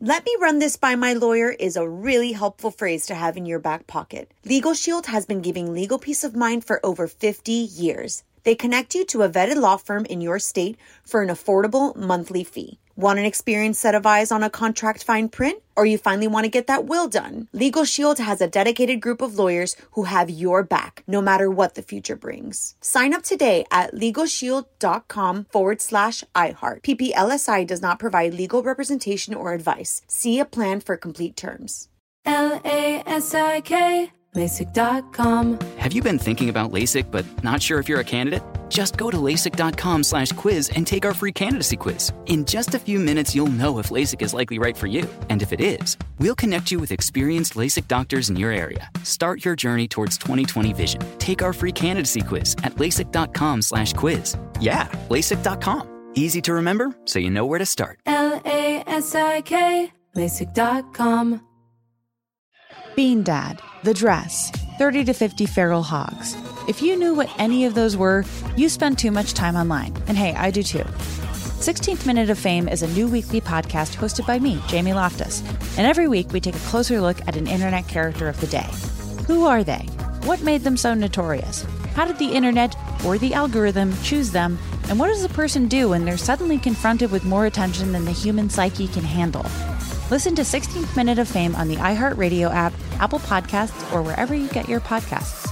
Let me run this by my lawyer is a really helpful phrase to have in your back pocket. Legal Shield has been giving legal peace of mind for over 50 years. They connect you to a vetted law firm in your state for an affordable monthly fee. Want an experienced set of eyes on a contract fine print? Or you finally want to get that will done? Legal Shield has a dedicated group of lawyers who have your back, no matter what the future brings. Sign up today at LegalShield.com/iHeart. PPLSI does not provide legal representation or advice. See a plan for complete terms. LASIK, LASIK.com. Have you been thinking about LASIK but not sure if you're a candidate? Just go to LASIK.com/quiz and take our free candidacy quiz. In just a few minutes, you'll know if LASIK is likely right for you. And if it is, we'll connect you with experienced LASIK doctors in your area. Start your journey towards 20/20 vision. Take our free candidacy quiz at LASIK.com/quiz. Yeah, LASIK.com. Easy to remember, so you know where to start. LASIK, LASIK.com. Bean Dad, The Dress, 30 to 50 Feral Hogs. If you knew what any of those were, you spend too much time online. And hey, I do too. 16th Minute of Fame is a new weekly podcast hosted by me, Jamie Loftus. And every week we take a closer look at an internet character of the day. Who are they? What made them so notorious? How did the internet, or the algorithm, choose them? And what does a person do when they're suddenly confronted with more attention than the human psyche can handle? Listen to 16th Minute of Fame on the iHeartRadio app, Apple Podcasts, or wherever you get your podcasts.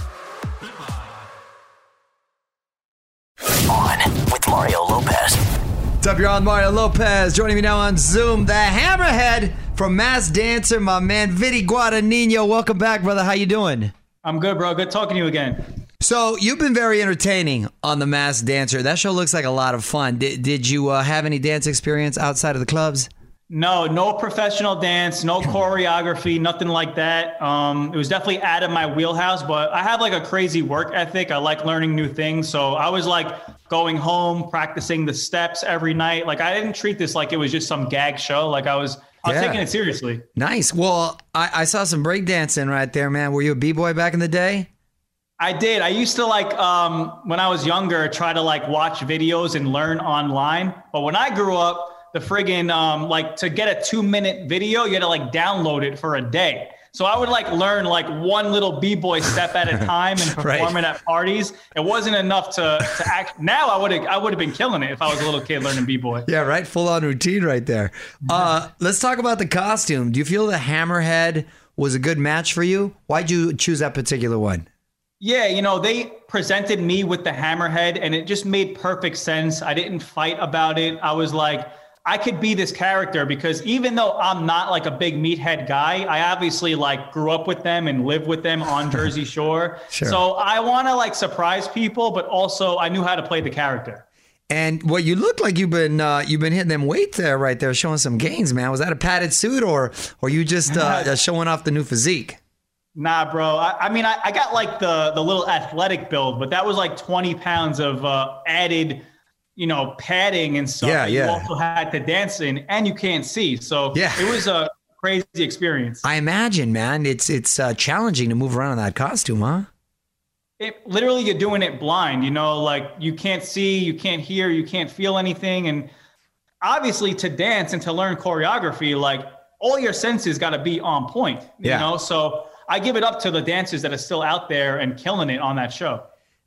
On with Mario Lopez. What's up, you're on Mario Lopez. Joining me now on Zoom, the Hammerhead from Masked Dancer, my man, Vinny Guadagnino. Welcome back, brother. How you doing? I'm good, bro. Good talking to you again. So, you've been very entertaining on The Masked Dancer. That show looks like a lot of fun. Did you have any dance experience outside of the clubs? No professional dance, no choreography, nothing like that. It was definitely out of my wheelhouse, but I have like a crazy work ethic. I like learning new things. So I was like going home, practicing the steps every night. Like I didn't treat this like it was just some gag show. Like I was taking it seriously. Nice. Well, I saw some breakdancing right there, man. Were you a B-boy back in the day? I did. I used to like, when I was younger, try to like watch videos and learn online. But when I grew up, the friggin' like to get a 2-minute video, you had to like download it for a day. So I would like learn like one little B-boy step at a time and perform it at parties. It wasn't enough to act. Now I would have been killing it if I was a little kid learning B-boy. Yeah, right. Full on routine right there. Let's talk about the costume. Do you feel the Hammerhead was a good match for you? Why'd you choose that particular one? Yeah, they presented me with the Hammerhead and it just made perfect sense. I didn't fight about it. I was like, I could be this character because even though I'm not like a big meathead guy, I obviously like grew up with them and lived with them on Jersey Shore. Sure. So I want to like surprise people, but also I knew how to play the character. And what you look like you've been hitting them weights there, right there, showing some gains, man. Was that a padded suit or you just showing off the new physique? Nah, bro. I mean, I got like the little athletic build, but that was like 20 pounds of added padding and stuff. Yeah. You also had to dance in and you can't see. So it was a crazy experience. I imagine, man, it's challenging to move around in that costume, huh? Literally, you're doing it blind, like you can't see, you can't hear, you can't feel anything. And obviously to dance and to learn choreography, like all your senses got to be on point, you know? So I give it up to the dancers that are still out there and killing it on that show.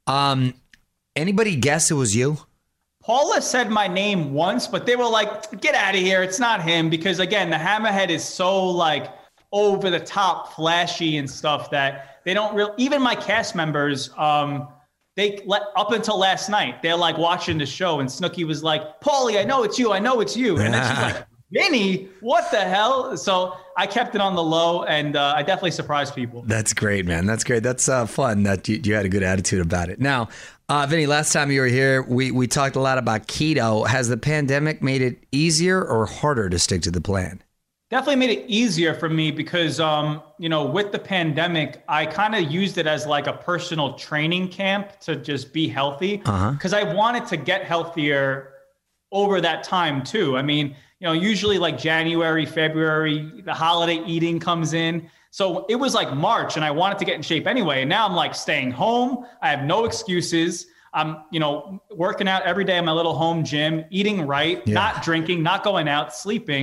Anybody guess it was you? Paula said my name once, but they were like, get out of here. It's not him. Because again, the Hammerhead is so like over the top, flashy and stuff that they don't really, even my cast members, up until last night, they're like watching the show and Snooki was like, Paulie, I know it's you. And then she's like, Vinny, what the hell? So I kept it on the low and I definitely surprised people. That's great, man. That's great. That's fun that you had a good attitude about it. Now, Vinny, last time you were here, we talked a lot about keto. Has the pandemic made it easier or harder to stick to the plan? Definitely made it easier for me because, with the pandemic, I kind of used it as like a personal training camp to just be healthy because I wanted to get healthier over that time too. I mean, usually like January, February, the holiday eating comes in. So it was like March and I wanted to get in shape anyway. And now I'm like staying home. I have no excuses. I'm, working out every day in my little home gym, eating right, not drinking, not going out, sleeping.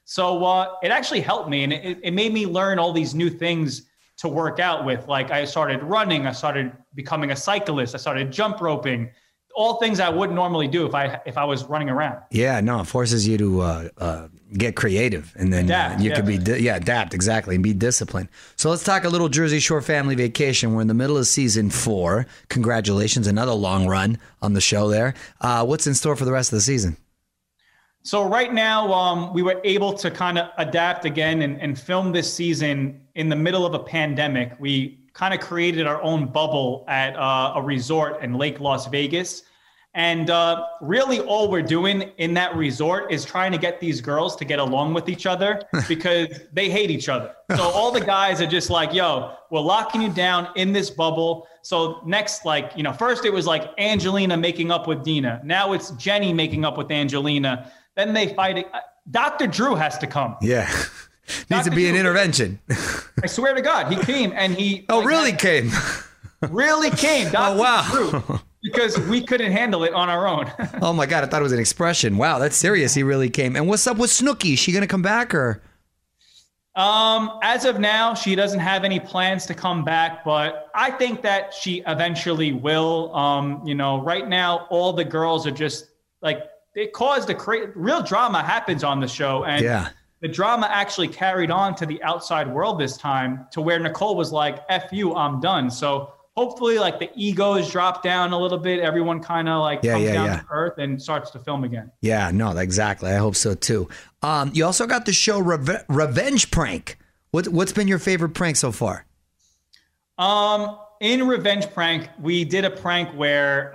So it actually helped me, and it made me learn all these new things to work out with. Like I started running, I started becoming a cyclist, I started jump roping, all things I wouldn't normally do if I was running around. Yeah, no, it forces you to get creative, and then adapt, you could be adapt exactly and be disciplined. So let's talk a little Jersey Shore family vacation. We're in the middle of season 4. Congratulations, another long run on the show there. What's in store for the rest of the season? So right now, we were able to kind of adapt again and film this season in the middle of a pandemic. We kind of created our own bubble at a resort in Lake Las Vegas. And really all we're doing in that resort is trying to get these girls to get along with each other because they hate each other. So all the guys are just like, yo, we're locking you down in this bubble. So next, first it was like Angelina making up with Dina. Now it's Jenny making up with Angelina. Then they fight. Dr. Drew has to come. Yeah. Needs to be an intervention. I swear to God, he came and he. Oh, really came? Really came. Dr. Oh, wow. Drew, because we couldn't handle it on our own. Oh, my God. I thought it was an expression. Wow, that's serious. He really came. And what's up with Snooki? Is she going to come back or? As of now, she doesn't have any plans to come back, but I think that she eventually will. Right now, all the girls are just like, it caused real drama happens on the show. And the drama actually carried on to the outside world this time to where Nicole was like, F you, I'm done. So hopefully like the egos drop down a little bit. Everyone kind of comes down to earth and starts to film again. Yeah, no, exactly. I hope so too. You also got the show Revenge Prank. What's been your favorite prank so far? In Revenge Prank, we did a prank where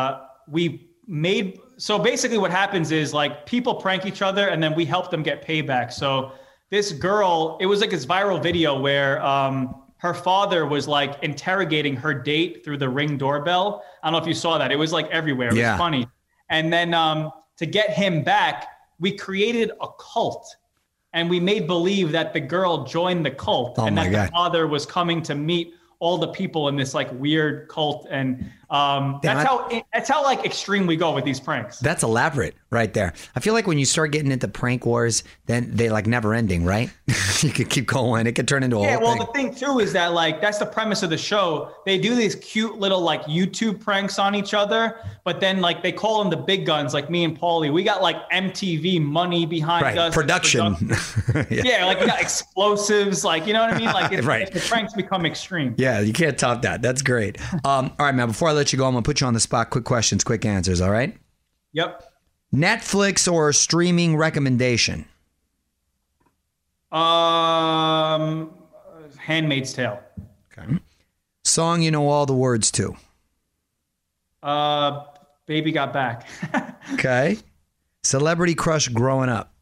so basically what happens is like people prank each other and then we help them get payback. So this girl, it was like this viral video where her father was like interrogating her date through the Ring doorbell. I don't know if you saw that. It was like everywhere. It was funny. And then to get him back, we created a cult and we made believe that the girl joined the cult and that the father was coming to meet all the people in this like weird cult. And that's how like extreme we go with these pranks. That's elaborate right there. I feel like when you start getting into prank wars, then they like never ending, right? You could keep going. It could turn into a whole thing. The thing too is that like, that's the premise of the show. They do these cute little like YouTube pranks on each other, but then like they call them the big guns, like me and Paulie. We got like MTV money behind us. Production. Like we got explosives, like, you know what I mean? Like the pranks become extreme. Yeah, you can't top that. That's great. All right, man, before I let you go, I'm going to put you on the spot. Quick questions, quick answers, all right? Yep. Netflix or streaming recommendation? Handmaid's Tale. Okay. Song you know all the words to? Baby Got Back. Okay. Celebrity crush growing up?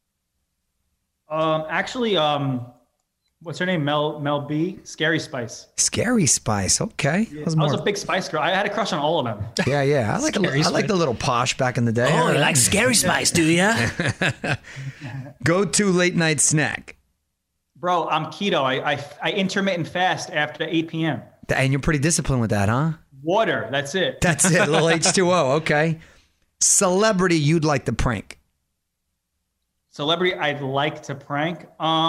What's her name? Mel B? Scary Spice. Scary Spice. Okay. Yeah, I was a big Spice girl. I had a crush on all of them. Yeah. I like the little posh back in the day. Oh, you like Scary Spice, do ya? Go-to late night snack. Bro, I'm keto. I intermittent fast after 8 p.m. And you're pretty disciplined with that, huh? Water. That's it. That's it. A little H2O. Okay. Celebrity you'd like to prank. Celebrity I'd like to prank.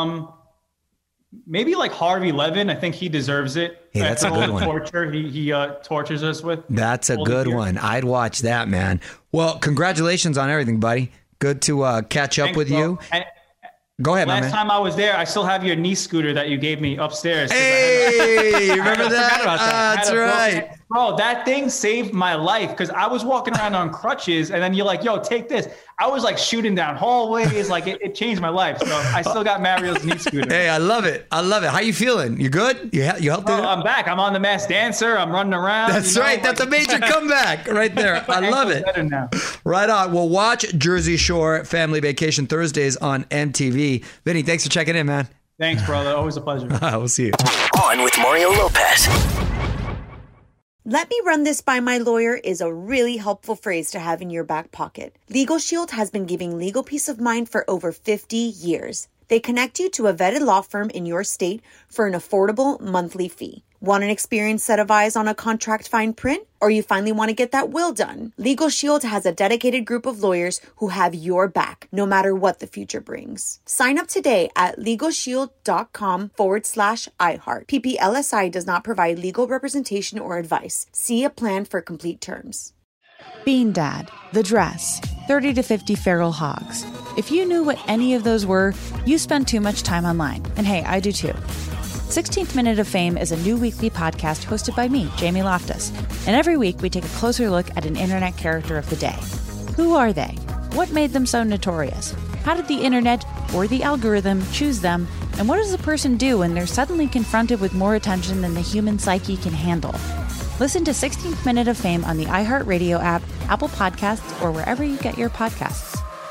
Maybe like Harvey Levin. I think he deserves it. Hey, that's a good one. Torture he tortures us with. That's a good one. I'd watch that, man. Well, congratulations on everything, buddy. Good to catch up with you. Go ahead, man. Last time I was there, I still have your knee scooter that you gave me upstairs. Hey, remember that? That's right. Bro, that thing saved my life because I was walking around on crutches and then you're like, yo, take this. I was like shooting down hallways. Like it changed my life. So I still got Mario's knee scooter. Hey, I love it. How you feeling? You good? You helped it? I'm back. I'm on The Masked Dancer. I'm running around. That's right. That's a major comeback right there. I love it. Better now. Right on. Well, watch Jersey Shore Family Vacation Thursdays on MTV. Vinny, thanks for checking in, man. Thanks, brother. Always a pleasure. We'll see you. On with Mario Lopez. Let me run this by my lawyer is a really helpful phrase to have in your back pocket. Legal Shield has been giving legal peace of mind for over 50 years. They connect you to a vetted law firm in your state for an affordable monthly fee. Want an experienced set of eyes on a contract fine print? Or you finally want to get that will done? Legal Shield has a dedicated group of lawyers who have your back, no matter what the future brings. Sign up today at LegalShield.com/iHeart. PPLSI does not provide legal representation or advice. See a plan for complete terms. Bean Dad, The Dress, 30 to 50 Feral Hogs. If you knew what any of those were, you spend too much time online. And hey, I do too. 16th Minute of Fame is a new weekly podcast hosted by me, Jamie Loftus. And every week we take a closer look at an internet character of the day. Who are they? What made them so notorious? How did the internet or the algorithm choose them? And what does a person do when they're suddenly confronted with more attention than the human psyche can handle? Listen to 16th Minute of Fame on the iHeartRadio app, Apple Podcasts, or wherever you get your podcasts.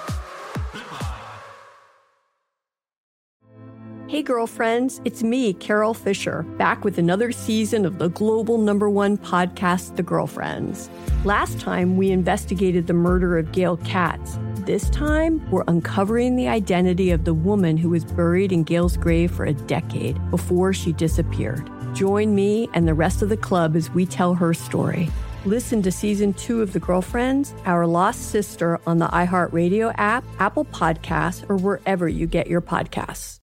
Hey girlfriends, it's me, Carol Fisher, back with another season of the global #1 podcast, The Girlfriends. Last time, we investigated the murder of Gail Katz. This time, we're uncovering the identity of the woman who was buried in Gail's grave for a decade before she disappeared. Join me and the rest of the club as we tell her story. Listen to Season 2 of The Girlfriends, Our Lost Sister on the iHeartRadio app, Apple Podcasts, or wherever you get your podcasts.